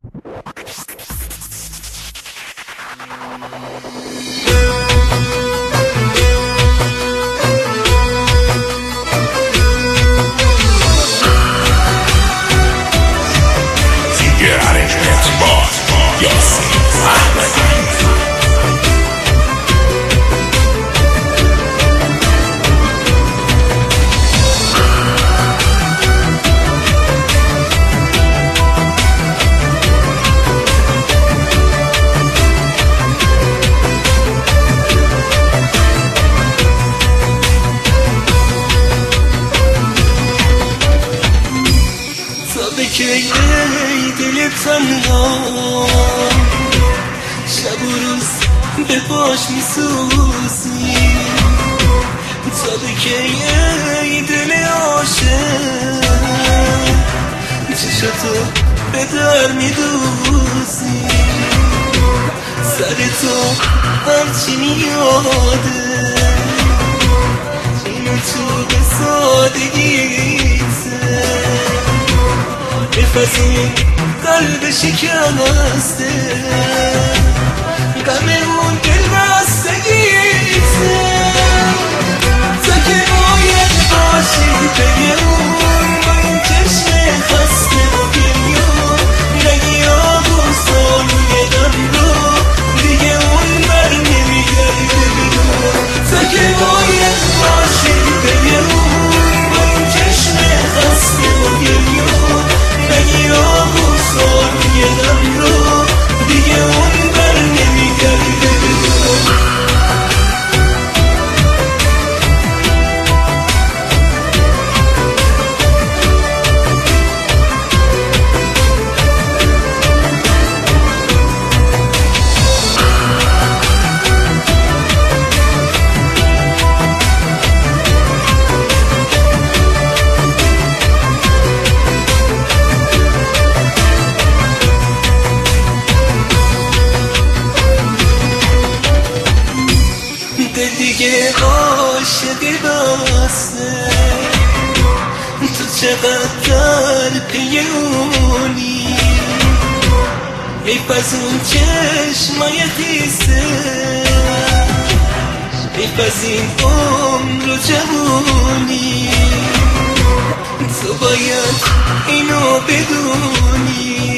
که ای دل تنها شب و روز به پاش میسوزی، تا به که ای دل عاشق چشاتو به در میدوزی، سر تو همچی میاده اینو تو به سادگیته، بفزون قلب شکسته غم اون دل بستگیته، تا که باید باشی پی اون با این چشم خسته و گریون، نگی آبوسان یدم رو دیگه اون بر نمیگرده بیرون، تا که باید باشی پی اون با این چشم خسته و گریون، نگی آبوسان یدم رو دیگه اون بر نمیگرده بیرون. دیگه عاشق بسته تو چقدر پی اونی، حیف از اون چشمای خیسه، حیف از این عمر و جوونی، تو باید اینو بدونی